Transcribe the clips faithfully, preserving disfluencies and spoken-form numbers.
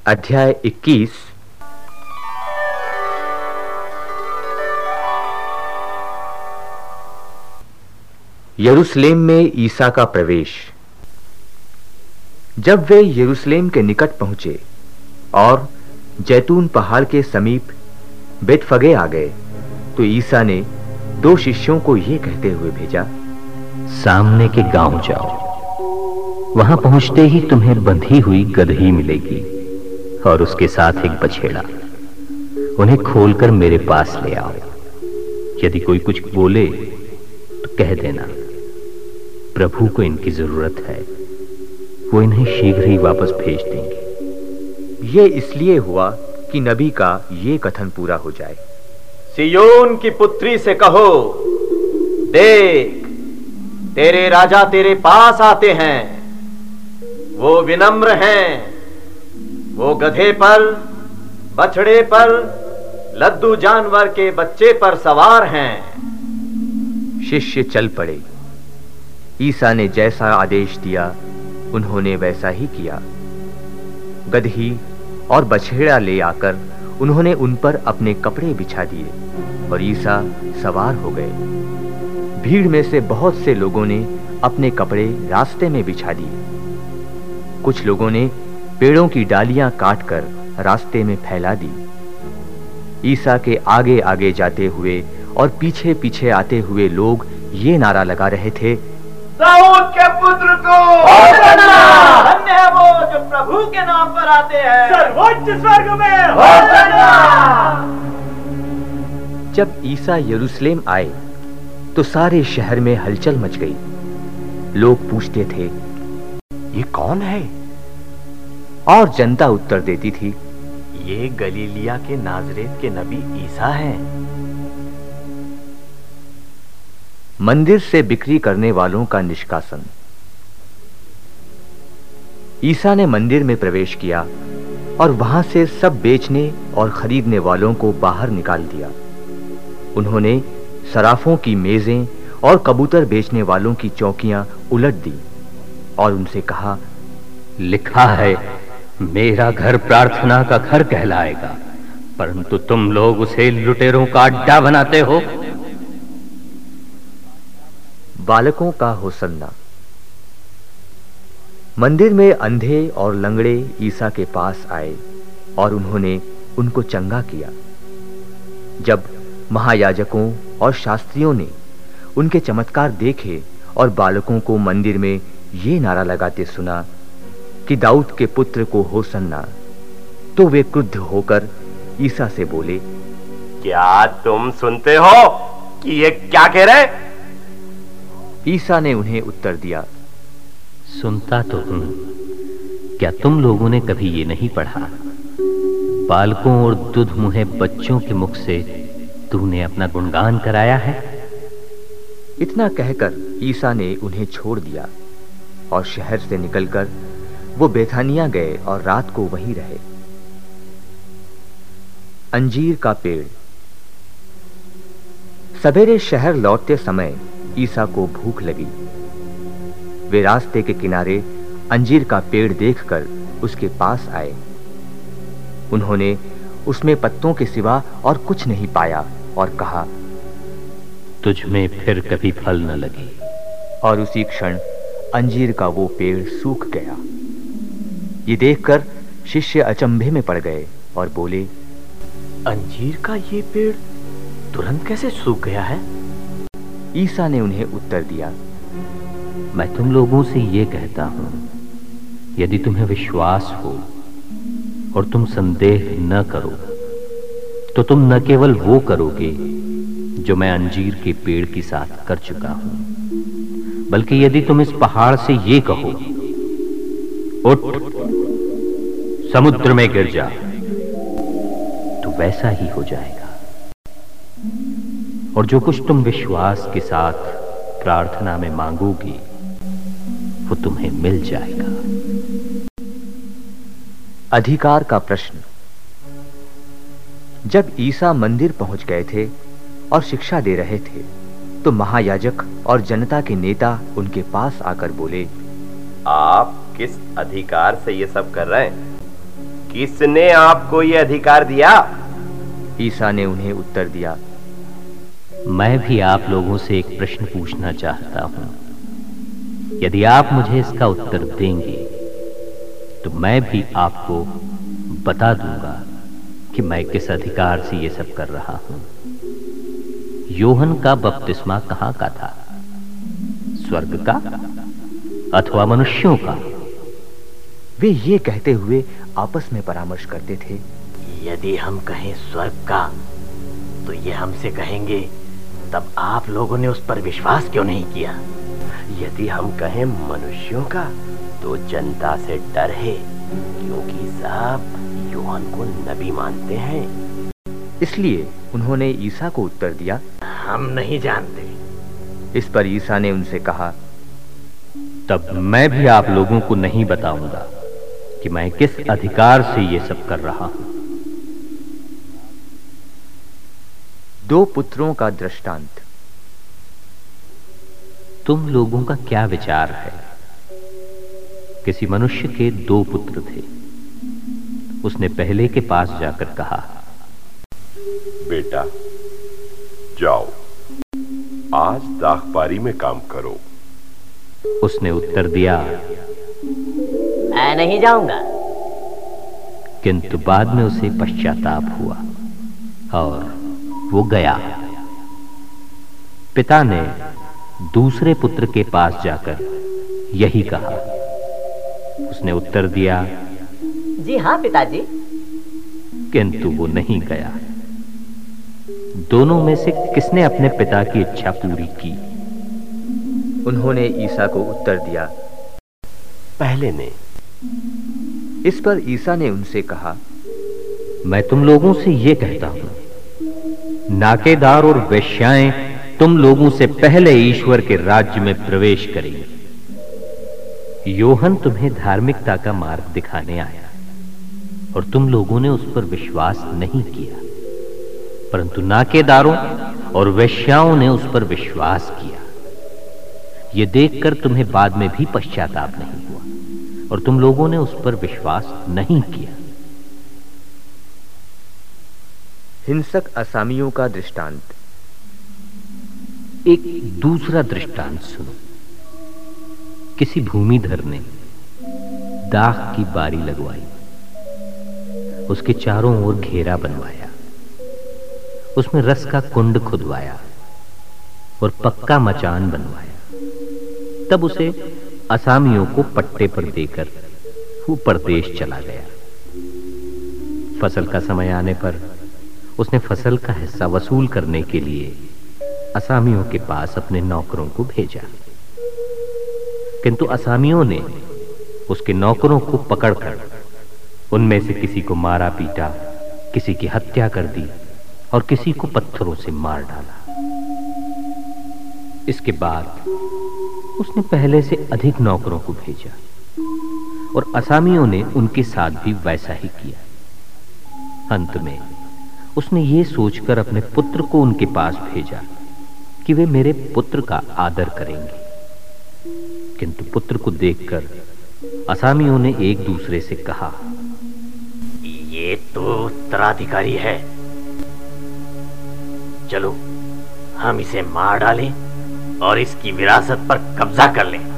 अध्याय इक्कीस। यरूशलेम में ईसा का प्रवेश। जब वे यरूशलेम के निकट पहुंचे और जैतून पहाड़ के समीप बेतफगे आ गए, तो ईसा ने दो शिष्यों को यह कहते हुए भेजा, सामने के गांव जाओ। वहां पहुंचते ही तुम्हें बंधी हुई गदही मिलेगी और उसके साथ एक बछेड़ा। उन्हें खोलकर मेरे पास ले आओ। यदि कोई कुछ बोले तो कह देना, प्रभु को इनकी जरूरत है, वो इन्हें शीघ्र ही वापस भेज देंगे। ये इसलिए हुआ कि नबी का ये कथन पूरा हो जाए, सियोन की पुत्री से कहो, देख तेरे राजा तेरे पास आते हैं, वो विनम्र हैं, वो गधे पर, बछड़े पर, लद्दू जानवर के बच्चे पर सवार हैं। शिष्य चल पड़े। ईसा ने जैसा आदेश दिया उन्होंने वैसा ही किया। गदही और बछड़ा ले आकर उन्होंने उन पर अपने कपड़े बिछा दिए और ईसा सवार हो गए। भीड़ में से बहुत से लोगों ने अपने कपड़े रास्ते में बिछा दिए। कुछ लोगों ने पेड़ों की डालियां काटकर रास्ते में फैला दी। ईसा के आगे आगे जाते हुए और पीछे पीछे आते हुए लोग ये नारा लगा रहे थे, दाऊद के पुत्र को होशाना! धन्य है वो जो प्रभु के नाम पर आते हैं, सर्वोच्च स्वर्ग में होशाना! जब ईसा यरूशलेम आए तो सारे शहर में हलचल मच गई। लोग पूछते थे, ये कौन है? और जनता उत्तर देती थी, ये गलीलिया के नाजरेत के नबी ईसा हैं। मंदिर से बिक्री करने वालों का निष्कासन। ईसा ने मंदिर में प्रवेश किया और वहां से सब बेचने और खरीदने वालों को बाहर निकाल दिया। उन्होंने सराफों की मेजें और कबूतर बेचने वालों की चौकियां उलट दी और उनसे कहा, लिखा है, मेरा घर प्रार्थना का घर कहलाएगा, परंतु तुम लोग उसे लुटेरों का अड्डा बनाते हो। बालकों का होसन्ना। मंदिर में अंधे और लंगड़े ईसा के पास आए और उन्होंने उनको चंगा किया। जब महायाजकों और शास्त्रियों ने उनके चमत्कार देखे और बालकों को मंदिर में ये नारा लगाते सुना कि दाऊद के पुत्र को होसन्ना, तो वे क्रुद्ध होकर ईसा से बोले, क्या तुम सुनते हो कि ये क्या कह रहे? ईसा ने उन्हें उत्तर दिया, सुनता तो हूं। क्या तुम लोगों ने कभी ये नहीं पढ़ा, बालकों और दूध मुहे बच्चों के मुख से तूने अपना गुणगान कराया है? इतना कहकर ईसा ने उन्हें छोड़ दिया और शहर से निकलकर वो बेथानिया गए और रात को वहीं रहे। अंजीर का पेड़। सवेरे शहर लौटते समय ईसा को भूख लगी। वे रास्ते के किनारे अंजीर का पेड़ देखकर उसके पास आए। उन्होंने उसमें पत्तों के सिवा और कुछ नहीं पाया और कहा, तुझ में फिर कभी फल न लगे। और उसी क्षण अंजीर का वो पेड़ सूख गया। ये देखकर शिष्य अचंभे में पड़ गए और बोले, अंजीर का ये पेड़ तुरंत कैसे सूख गया है? ईसा ने उन्हें उत्तर दिया, मैं तुम लोगों से ये कहता हूं, यदि तुम्हें विश्वास हो और तुम संदेह न करो, तो तुम न केवल वो करोगे जो मैं अंजीर के पेड़ के साथ कर चुका हूं, बल्कि यदि तुम इस पहाड़ से ये कहो, उठ समुद्र में गिर जा, तो वैसा ही हो जाएगा। और जो कुछ तुम विश्वास के साथ प्रार्थना में मांगोगी वो तुम्हें मिल जाएगा। अधिकार का प्रश्न। जब ईसा मंदिर पहुंच गए थे और शिक्षा दे रहे थे, तो महायाजक और जनता के नेता उनके पास आकर बोले, आप किस अधिकार से ये सब कर रहे हैं? किसने आपको यह अधिकार दिया? ईसा ने उन्हें उत्तर दिया, मैं भी आप लोगों से एक प्रश्न पूछना चाहता हूं। यदि आप मुझे इसका उत्तर देंगे तो मैं भी आपको बता दूंगा कि मैं किस अधिकार से ये सब कर रहा हूं। यूहन्ना का बपतिस्मा कहां का था? स्वर्ग का अथवा मनुष्यों का? वे ये कहते हुए आपस में परामर्श करते थे, यदि हम कहें स्वर्ग का तो ये हमसे कहेंगे तब आप लोगों ने उस पर विश्वास क्यों नहीं किया? यदि हम कहें मनुष्यों का तो जनता से डर है, क्योंकि सब यूहन्ना को नबी मानते हैं। इसलिए उन्होंने ईसा को उत्तर दिया, हम नहीं जानते। इस पर ईसा ने उनसे कहा, तब मैं भी आप लोगों को नहीं बताऊंगा कि मैं किस अधिकार से ये सब कर रहा हूं। दो पुत्रों का दृष्टांत। तुम लोगों का क्या विचार है? किसी मनुष्य के दो पुत्र थे। उसने पहले के पास जाकर कहा, बेटा जाओ, आज दाखबारी में काम करो। उसने उत्तर दिया, मैं नहीं जाऊंगा। किंतु बाद में उसे पश्चाताप हुआ और वो गया। पिता ने दूसरे पुत्र के पास जाकर यही कहा। उसने उत्तर दिया, जी हाँ पिताजी। किंतु वो नहीं गया। दोनों में से किसने अपने पिता की इच्छा पूरी की? उन्होंने ईसा को उत्तर दिया, पहले ने। इस पर ईसा ने उनसे कहा, मैं तुम लोगों से यह कहता हूं, नाकेदार और वेश्याएं तुम लोगों से पहले ईश्वर के राज्य में प्रवेश करेंगे। यूहन्ना तुम्हें धार्मिकता का मार्ग दिखाने आया और तुम लोगों ने उस पर विश्वास नहीं किया, परंतु नाकेदारों और वेश्याओं ने उस पर विश्वास किया। यह देखकर तुम्हें बाद में भी पश्चाताप नहीं हुआ और तुम लोगों ने उस पर विश्वास नहीं किया। हिंसक असामियों का दृष्टांत। एक दूसरा दृष्टांत सुनो। किसी भूमिधर ने दाख की बारी लगवाई, उसके चारों ओर घेरा बनवाया, उसमें रस का कुंड खुदवाया और पक्का मचान बनवाया। तब उसे असामियों को पट्टे पर देकर वो परदेश चला गया। फसल का समय आने पर उसने फसल का हिस्सा वसूल करने के लिए असामियों के पास अपने नौकरों को भेजा, किंतु असामियों ने उसके नौकरों को पकड़कर उनमें से किसी को मारा पीटा, किसी की हत्या कर दी और किसी को पत्थरों से मार डाला। इसके बाद उसने पहले से अधिक नौकरों को भेजा और असामियों ने उनके साथ भी वैसा ही किया। अंत में उसने ये सोचकर अपने पुत्र को उनके पास भेजा कि वे मेरे पुत्र का आदर करेंगे, किंतु पुत्र को देखकर असामियों ने एक दूसरे से कहा, ये तो उत्तराधिकारी है, चलो हम इसे मार डालें और इसकी विरासत पर कब्जा कर लें।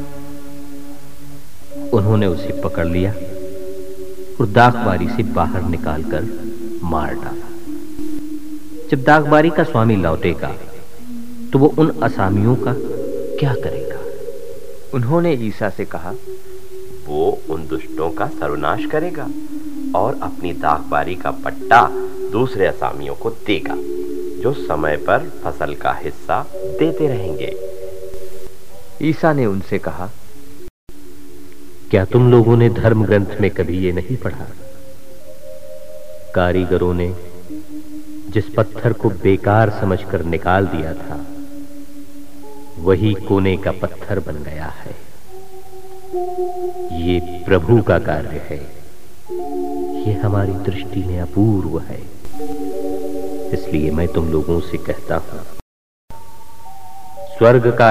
उन्होंने उसे पकड़ लिया और दाखबारी से बाहर निकालकर मार डाला। जब दाखबारी का स्वामी लौटेगा तो वो उन असामियों का क्या करेगा? उन्होंने ईसा से कहा, वो उन दुष्टों का सर्वनाश करेगा और अपनी दाखबारी का पट्टा दूसरे असामियों को देगा, जो समय पर फसल का हिस्सा देते रहेंगे। ईसा ने उनसे कहा, क्या तुम लोगों ने धर्म ग्रंथ में कभी ये नहीं पढ़ा? कारीगरों ने जिस पत्थर को बेकार समझकर निकाल दिया था, वही कोने का पत्थर बन गया है। ये प्रभु का कार्य है, ये हमारी दृष्टि में अपूर्व है। इसलिए मैं तुम लोगों से कहता हूं, स्वर्ग का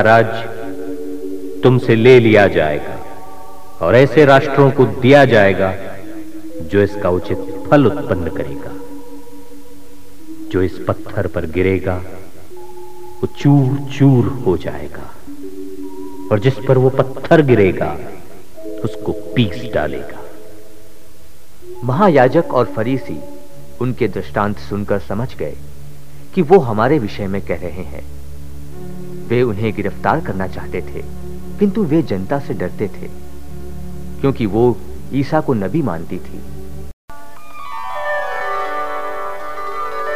राज्य तुमसे ले लिया जाएगा और ऐसे राष्ट्रों को दिया जाएगा जो इसका उचित फल उत्पन्न करेगा। जो इस पत्थर पर गिरेगा वो चूर चूर हो जाएगा, और जिस पर वो पत्थर गिरेगा उसको पीस डालेगा। महायाजक और फरीसी उनके दृष्टांत सुनकर समझ गए कि वो हमारे विषय में कह रहे हैं। वे उन्हें गिरफ्तार करना चाहते थे, किंतु वे जनता से डरते थे, क्योंकि वो ईसा को नबी मानती थी।